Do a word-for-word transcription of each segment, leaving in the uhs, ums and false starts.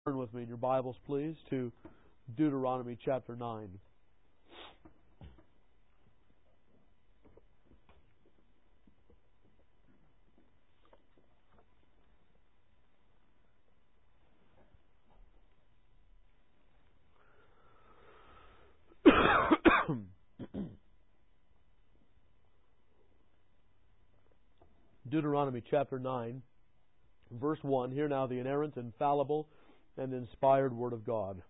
Turn with me in your Bibles, please, to Deuteronomy chapter nine. Deuteronomy chapter nine, verse one. Hear now the inerrant, infallible, and inspired word of God.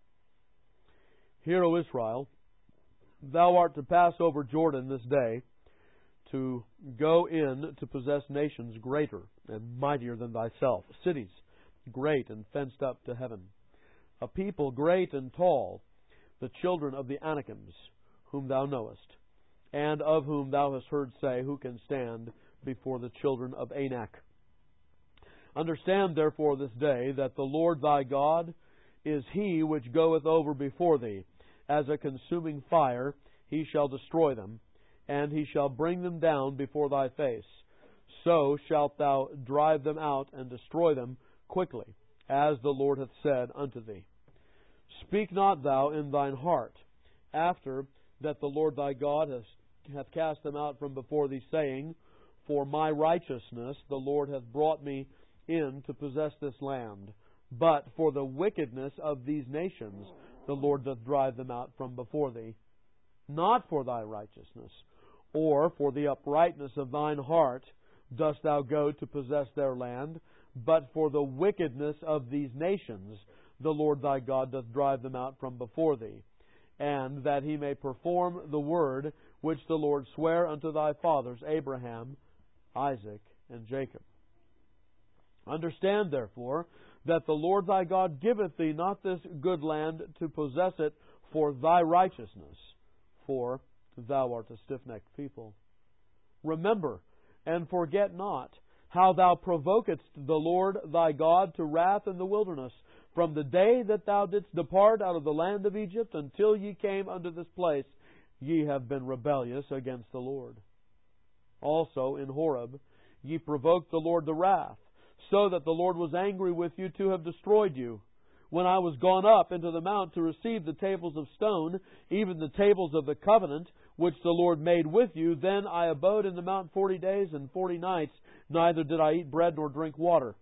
Hear, O Israel, thou art to pass over Jordan this day, to go in to possess nations greater and mightier than thyself, cities great and fenced up to heaven, a people great and tall, the children of the Anakims, whom thou knowest, and of whom thou hast heard say, who can stand before the children of Anak. Understand therefore this day that the Lord thy God is He which goeth over before thee. As a consuming fire He shall destroy them, and He shall bring them down before thy face. So shalt thou drive them out and destroy them quickly, as the Lord hath said unto thee. Speak not thou in thine heart, after that the Lord thy God hath, hath cast them out from before thee, saying, For my righteousness the Lord hath brought me in to possess this land. But for the wickedness of these nations the Lord doth drive them out from before thee. Not for thy righteousness, or for the uprightness of thine heart dost thou go to possess their land, but for the wickedness of these nations the Lord thy God doth drive them out from before thee, and that He may perform the word which the Lord sware unto thy fathers Abraham, Isaac, and Jacob. Understand, therefore, that the Lord thy God giveth thee not this good land to possess it for thy righteousness, for thou art a stiff-necked people. Remember, and forget not, how thou provokedst the Lord thy God to wrath in the wilderness, from the day that thou didst depart out of the land of Egypt until ye came unto this place. Ye have been rebellious against the Lord. Also in Horeb ye provoked the Lord to wrath, so that the Lord was angry with you to have destroyed you. When I was gone up into the mount to receive the tables of stone, even the tables of the covenant, which the Lord made with you, then I abode in the mount forty days and forty nights, neither did I eat bread nor drink water.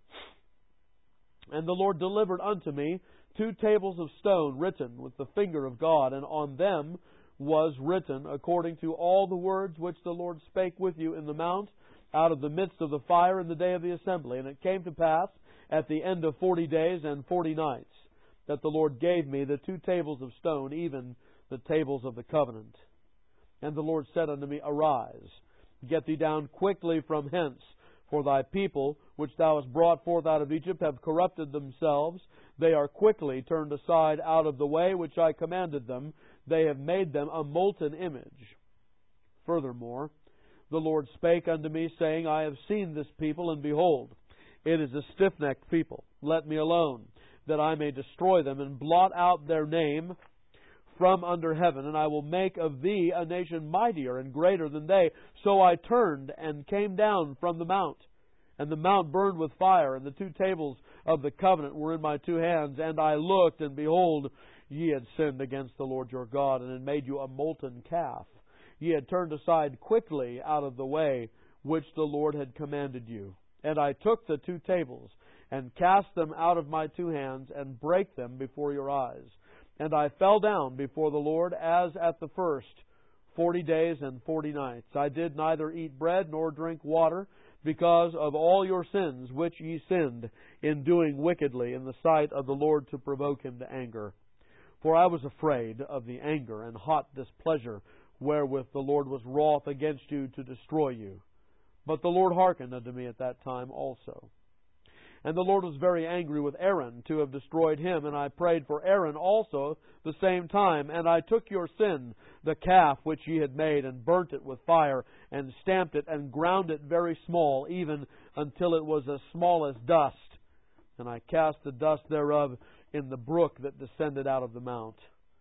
And the Lord delivered unto me two tables of stone written with the finger of God, and on them was written, according to all the words which the Lord spake with you in the mount, out of the midst of the fire in the day of the assembly. And it came to pass, at the end of forty days and forty nights, that the Lord gave me the two tables of stone, even the tables of the covenant. And the Lord said unto me, Arise, get thee down quickly from hence, for thy people, which thou hast brought forth out of Egypt, have corrupted themselves. They are quickly turned aside out of the way which I commanded them. They have made them a molten image. Furthermore, the Lord spake unto me, saying, I have seen this people, and behold, it is a stiff-necked people. Let me alone, that I may destroy them, and blot out their name from under heaven, and I will make of thee a nation mightier and greater than they. So I turned and came down from the mount, and the mount burned with fire, and the two tables of the covenant were in my two hands. And I looked, and behold, ye had sinned against the Lord your God, and had made you a molten calf. Ye had turned aside quickly out of the way which the Lord had commanded you. And I took the two tables, and cast them out of my two hands, and brake them before your eyes. And I fell down before the Lord as at the first, forty days and forty nights. I did neither eat bread nor drink water, because of all your sins which ye sinned in doing wickedly in the sight of the Lord to provoke Him to anger. For I was afraid of the anger and hot displeasure wherewith the Lord was wroth against you to destroy you. But the Lord hearkened unto me at that time also. And the Lord was very angry with Aaron to have destroyed him, and I prayed for Aaron also the same time. And I took your sin, the calf which ye had made, and burnt it with fire, and stamped it, and ground it very small, even until it was as small as dust. And I cast the dust thereof in the brook that descended out of the mount.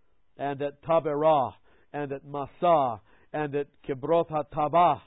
And at Taberah, and at Massah, and at Kibroth HaTabah,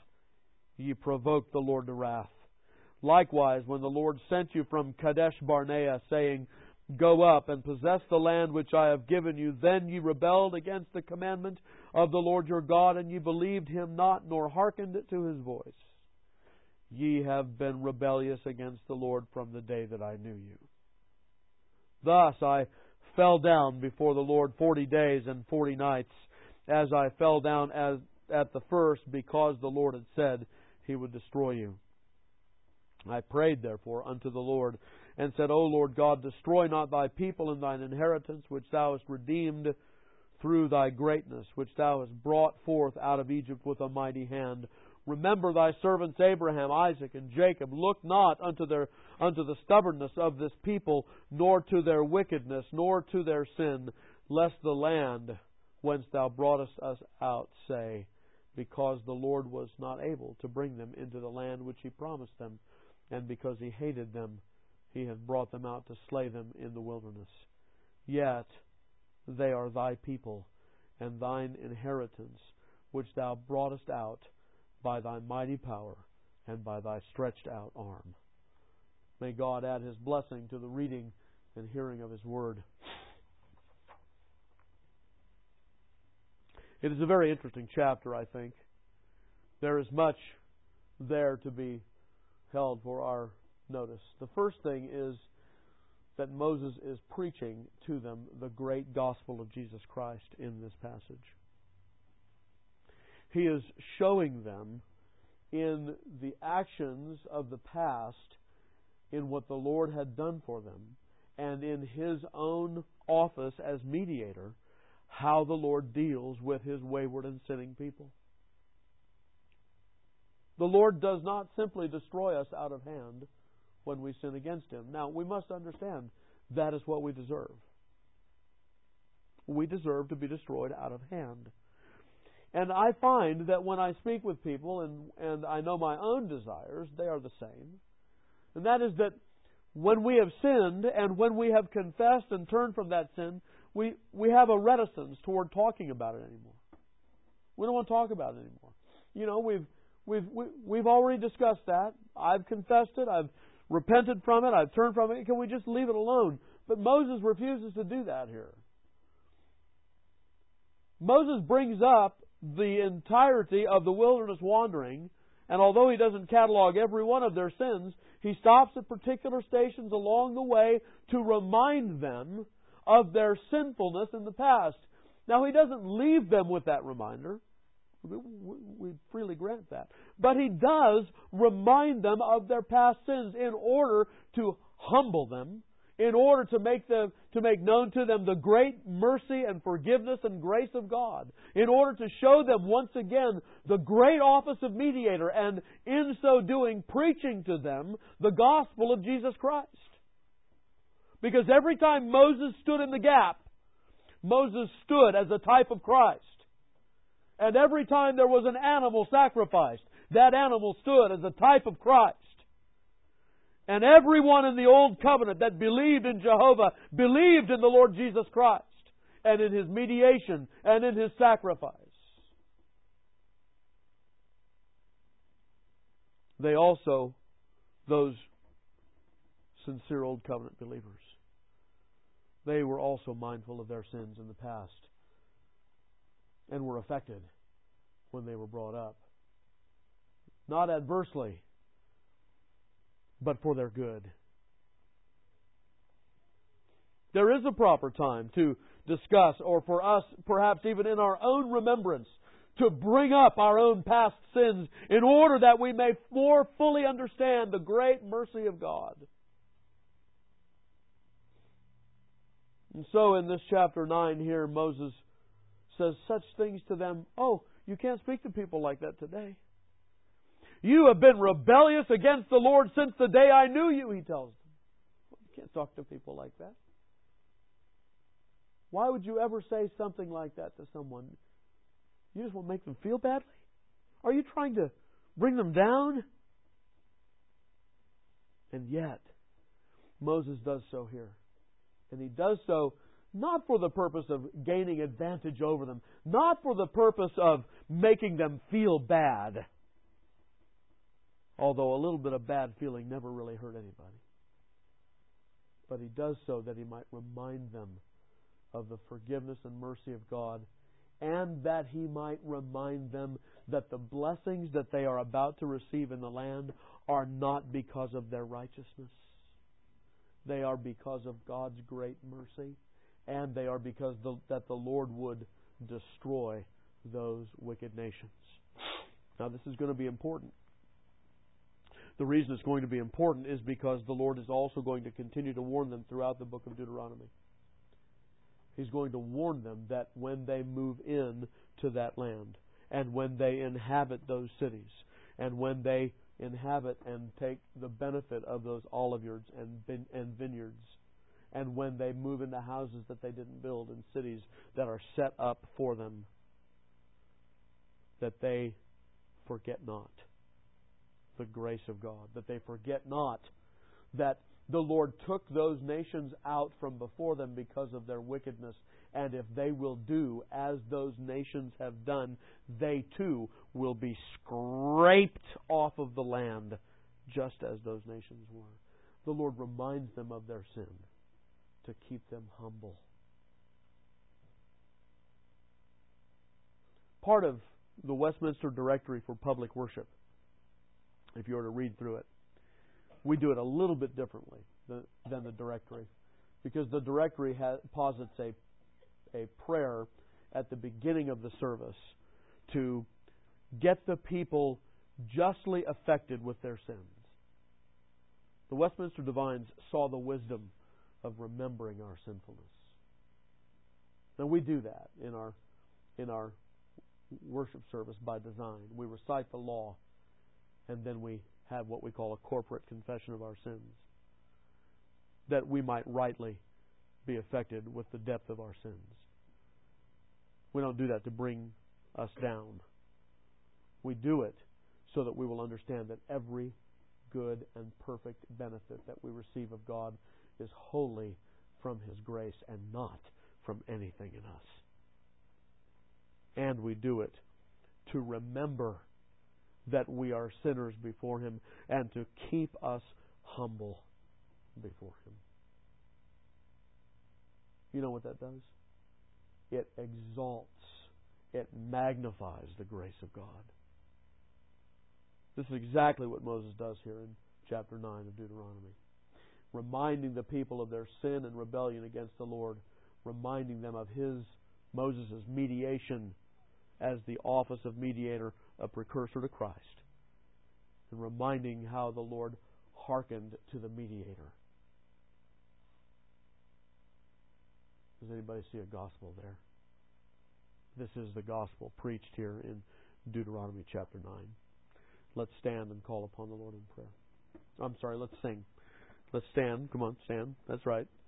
ye provoked the Lord to wrath. Likewise, when the Lord sent you from Kadesh Barnea, saying, Go up and possess the land which I have given you. Then ye rebelled against the commandment of the Lord your God, and ye believed Him not, nor hearkened to His voice. Ye have been rebellious against the Lord from the day that I knew you. Thus I fell down before the Lord forty days and forty nights, as I fell down as at the first, because the Lord had said He would destroy you. I prayed therefore unto the Lord, and said, O Lord God, destroy not Thy people and Thine inheritance, which Thou hast redeemed through Thy greatness, which Thou hast brought forth out of Egypt with a mighty hand. Remember Thy servants Abraham, Isaac, and Jacob. Look not unto their unto the stubbornness of this people, nor to their wickedness, nor to their sin, lest the land whence Thou broughtest us out say, because the Lord was not able to bring them into the land which He promised them, and because He hated them, He hath brought them out to slay them in the wilderness. Yet they are Thy people, and Thine inheritance, which Thou broughtest out by Thy mighty power and by Thy stretched out arm. May God add His blessing to the reading and hearing of His Word. It is a very interesting chapter, I think. There is much there to be held for our notice. The first thing is that Moses is preaching to them the great gospel of Jesus Christ in this passage. He is showing them in the actions of the past, in what the Lord had done for them, and in His own office as mediator, how the Lord deals with His wayward and sinning people. The Lord does not simply destroy us out of hand when we sin against Him. Now, we must understand that is what we deserve. We deserve to be destroyed out of hand. And I find that when I speak with people, and, and I know my own desires, they are the same. And that is that when we have sinned and when we have confessed and turned from that sin, we, we have a reticence toward talking about it anymore. We don't want to talk about it anymore. You know, we've we've we, we've already discussed that. I've confessed it. I've repented from it. I've turned from it. Can we just leave it alone? But Moses refuses to do that here. Moses brings up the entirety of the wilderness wandering, and although he doesn't catalog every one of their sins, he stops at particular stations along the way to remind them of their sinfulness in the past. Now, he doesn't leave them with that reminder. We freely grant that. But he does remind them of their past sins in order to humble them, in order to make them to make known to them the great mercy and forgiveness and grace of God, in order to show them once again the great office of mediator, and in so doing preaching to them the gospel of Jesus Christ. Because every time Moses stood in the gap, Moses stood as a type of Christ. And every time there was an animal sacrificed, that animal stood as a type of Christ. And everyone in the Old Covenant that believed in Jehovah believed in the Lord Jesus Christ and in His mediation and in His sacrifice. They also, those sincere Old Covenant believers, they were also mindful of their sins in the past and were affected when they were brought up. Not adversely, but for their good. There is a proper time to discuss, or for us, perhaps even in our own remembrance, to bring up our own past sins in order that we may more fully understand the great mercy of God. And so in this chapter nine here, Moses says such things to them. Oh, you can't speak to people like that today. You have been rebellious against the Lord since the day I knew you, he tells them. You can't talk to people like that. Why would you ever say something like that to someone? You just want to make them feel badly? Are you trying to bring them down? And yet, Moses does so here. And he does so not for the purpose of gaining advantage over them, not for the purpose of making them feel bad, although a little bit of bad feeling never really hurt anybody. But He does so that He might remind them of the forgiveness and mercy of God, and that He might remind them that the blessings that they are about to receive in the land are not because of their righteousness. They are because of God's great mercy, and they are because the, that the Lord would destroy those wicked nations. Now, this is going to be important. The reason it's going to be important is because the Lord is also going to continue to warn them throughout the book of Deuteronomy. He's going to warn them that when they move in to that land, and when they inhabit those cities, and when they inhabit and take the benefit of those oliveyards and, vine- and vineyards, and when they move into houses that they didn't build in cities that are set up for them, that they forget not the grace of God, that they forget not that the Lord took those nations out from before them because of their wickedness, and if they will do as those nations have done, they too will be scraped off of the land, just as those nations were. The Lord reminds them of their sin to keep them humble. Part of the Westminster Directory for Public Worship, if you were to read through it, we do it a little bit differently than, than the directory, because the directory has, posits a, a prayer at the beginning of the service to get the people justly affected with their sins. The Westminster Divines saw the wisdom of remembering our sinfulness. Now, we do that in our in our worship service by design. We recite the law, and then we have what we call a corporate confession of our sins, that we might rightly be affected with the depth of our sins. We don't do that to bring us down. We do it so that we will understand that every good and perfect benefit that we receive of God is wholly from His grace and not from anything in us. And we do it to remember that we are sinners before Him, and to keep us humble before Him. You know what that does? It exalts, it magnifies the grace of God. This is exactly what Moses does here in chapter nine of Deuteronomy. Reminding the people of their sin and rebellion against the Lord, reminding them of His, Moses' mediation as the office of mediator, a precursor to Christ, and reminding how the Lord hearkened to the mediator. Does anybody see a gospel there? This is the gospel preached here in Deuteronomy chapter nine. Let's stand and call upon the Lord in prayer. I'm sorry, let's sing. Let's stand. Come on, stand. That's right.